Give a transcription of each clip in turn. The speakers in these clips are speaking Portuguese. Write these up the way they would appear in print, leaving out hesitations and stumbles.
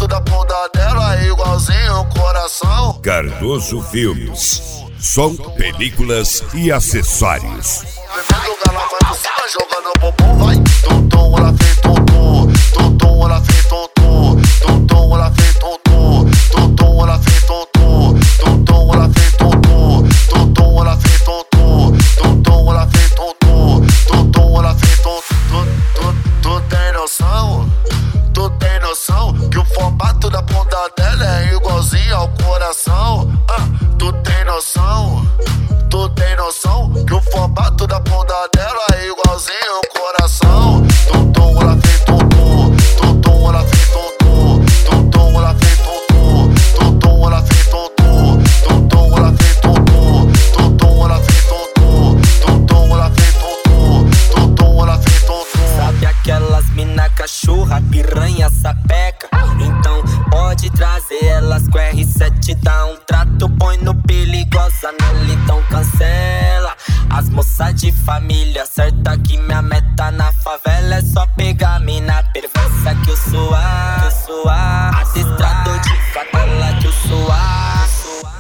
formato da bunda dela é igualzinho um coração. Cardoso Filmes, som, películas e acessórios. Ela vai por cima jogando bumbum, vai. Tum-tum, ela fez tum-tum. Tum-tum, ela fez tum-tum. Tum-tum, ela fez tum-tum. Tum-tum, ela fez tum-tum. Tum-tum, ela fez tum-tum. Tum-tum, ela fez tum-tum. Tum-tum, ela fez tum-tum. Tum-tum, ela fez tum-tum. Tu tem noção? Tu tem noção que o formato da bunda dela é igualzinho ao coração? Tu tem noção? Tu tem noção que o formato da bunda dela é igualzinho ao coração? Tum-tum, ela fez tum-tum. Tum-tum, ela fez tum-tum. Tum-tum, ela fez tum-tum. Tum-tum, ela fez tum-tum. Tum-tum, ela fez tum-tum. Tum-tum, ela fez tum-tum. Tum-tum, ela fez tum-tum. Tum-tum, ela fez tum-tum. Sabe aquelas mina cachorra, piranha, sapeca? Então pode trazer elas com R7, dá um trato, põe no perigosa nela, então cancela. As moças de família, certa que minha meta na favela é só pegar mina perversa que eu suar. Adestrador de favela que eu suar.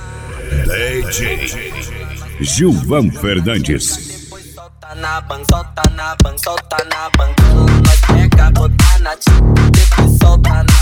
DJ Gilvan Fernandes. Solta na ban, solta na ban, solta na ban. Nós pega, botar na tira, depois solta na